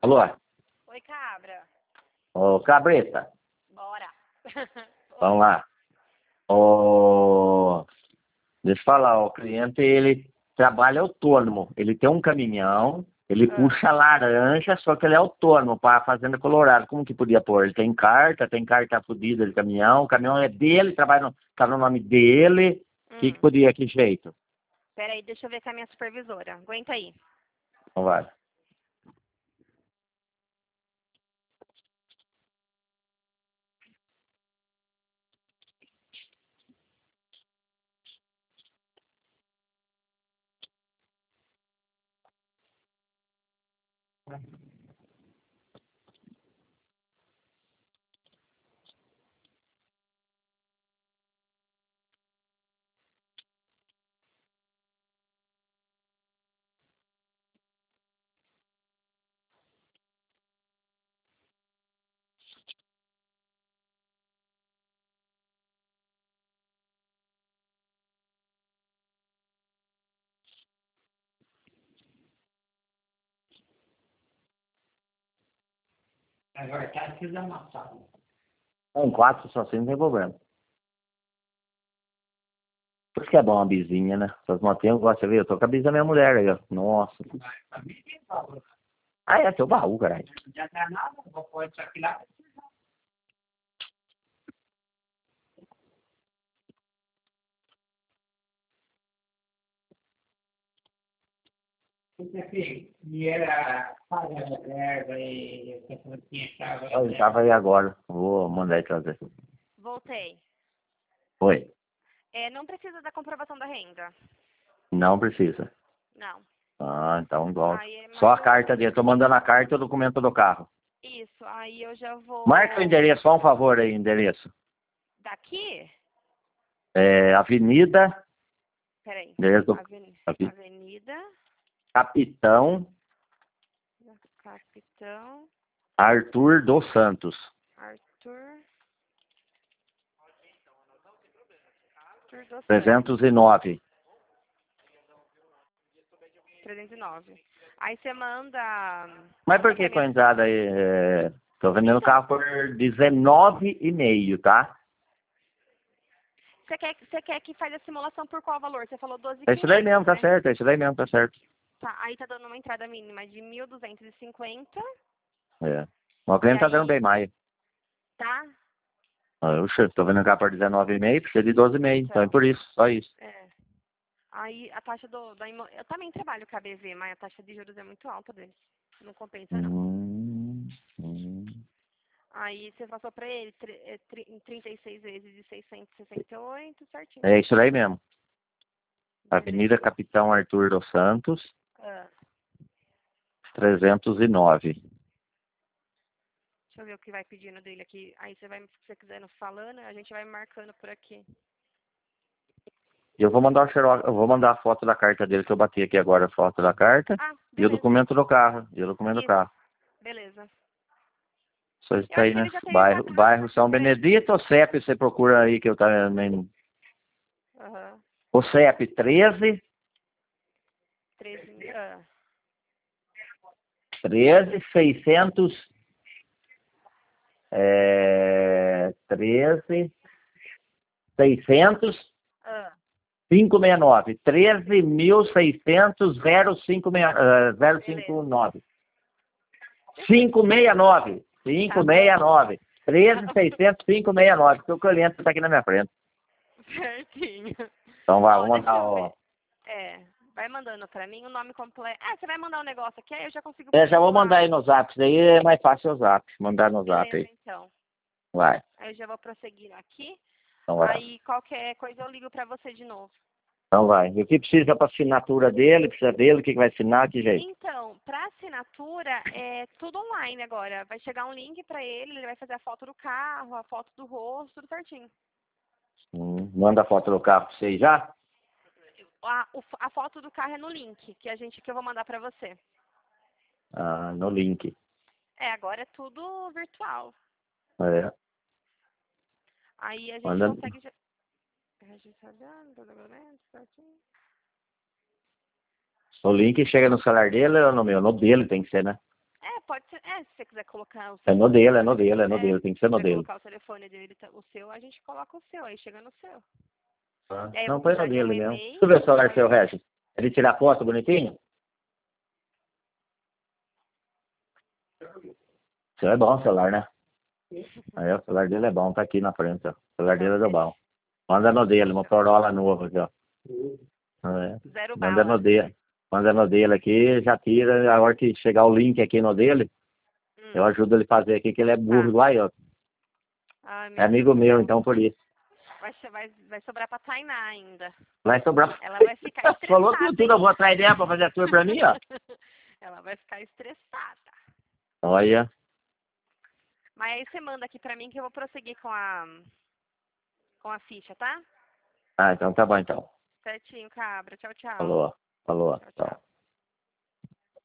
Alô? Oi, cabra. Ô, cabreta. Bora. Vamos lá. Ô, deixa eu falar, o cliente, ele trabalha autônomo. Ele tem um caminhão, ele puxa laranja, só que ele é autônomo para a Fazenda Colorado. Como que podia pôr? Ele tem carta fodida de caminhão, o caminhão é dele, tá no nome dele. O que podia, que jeito? Peraí, deixa eu ver com a minha supervisora. Aguenta aí. Então vai. Agora tá desamassado. Um 4 só assim não tem problema. Por isso que é bom uma bizinha, né? Essas motinhas eu gosto de ver. Eu tô com a bisa da minha mulher aí, ó. Nossa. Ah, é teu baú, caralho. Não adianta nada, vou pôr isso aqui lá. Isso aqui, e era paga a reserva e essa plantinha estava... Eu tava aí agora. Vou mandar ele trazer. Voltei. Oi. Não precisa da comprovação da renda. Não precisa. Não. Ah, então igual. Aí, Só a carta dele. Tô mandando a carta e o documento do carro. Isso, aí eu já vou... Marca o endereço, só um favor aí, endereço. Daqui? Avenida. Peraí. Endereço do... Avenida... Capitão Arthur dos Santos. Arthur dos Santos. 309. 309. Aí você manda... Mas por que com a entrada aí? Tô vendendo o carro por 19,5, tá? Você quer que faz a simulação por qual valor? Você falou 12,500, É isso daí mesmo, tá né? certo. É isso daí mesmo, tá certo. Tá, aí tá dando uma entrada mínima de 1.250. É. O cliente tá dando bem mais. Tá? Eu tô vendendo o carro por 19,5, precisa de 12,5. Então é por isso, só isso. Aí a taxa eu também trabalho com a BV, mas a taxa de juros é muito alta deles. Não compensa, não. Aí você passou pra ele em 36 vezes de 668, certinho. É isso daí mesmo. Beleza. Avenida Capitão Arthur dos Santos, Ah, 309. deixa eu ver o que vai pedindo dele aqui. Aí você vai, se você quiser nos falando, a gente vai marcando por aqui. Eu vou mandar eu vou mandar a foto da carta dele, que eu bati aqui agora a foto da carta. E o documento do carro. Beleza. Só está aí, né? Bairro São Benedito ou CEP, você procura aí que eu tá. O CEP 13 600 13 600 569 13.600 059 569 13.600 569, porque o cliente está aqui na minha frente. Certinho. Então vai, vamos mandar vai mandando pra mim o nome completo. Você vai mandar um negócio aqui, aí eu já consigo... já vou mandar aí no zap, isso daí é mais fácil o zap, mandar no zap aí. Então. Vai. Aí eu já vou prosseguir aqui. Então vai. Aí qualquer coisa eu ligo pra você de novo. Então vai. E o que precisa para assinatura dele? Precisa dele? O que vai assinar? Que jeito? Então, para assinatura é tudo online agora. Vai chegar um link para ele vai fazer a foto do carro, a foto do rosto, tudo certinho. Manda a foto do carro para você já? A foto do carro é no link que eu vou mandar para você. No link. Agora é tudo virtual. Aí a gente consegue... O link chega no celular dele ou no meu? No dele tem que ser, né? pode ser. Se você quiser colocar o É seu. no dele, é no dele, é no dele. Tem que ser no Se você dele. colocar o telefone dele, o seu, a gente coloca o seu, aí chega no seu. Ah, E aí eu não, vou põe no mandar já um dele mesmo. e-mail. Deixa eu ver o celular seu, Regis. Ele tirar foto bonitinho? O seu é bom o celular, né? Aí o celular dele é bom, tá aqui na frente, ó. O celular dele é do bom. Manda no dele, uma Corolla nova aqui, ó. É. Zero Manda bala. no dele. Manda no dele aqui, já tira. A hora que chegar o link aqui no dele, eu ajudo ele a fazer aqui, que ele é burro igual eu. Ai, É amigo meu, então por isso. Vai sobrar pra Tainá ainda. Vai sobrar. Ela vai ficar estressada. Falou tudo, eu vou atrás dela pra fazer a tour pra mim, ó. Ela vai ficar estressada. Olha. Mas aí você manda aqui pra mim que eu vou prosseguir com a ficha, tá? Ah, então tá bom então. Certinho, cabra. Tchau, tchau. Falou, falou, Tchau, tchau. tchau.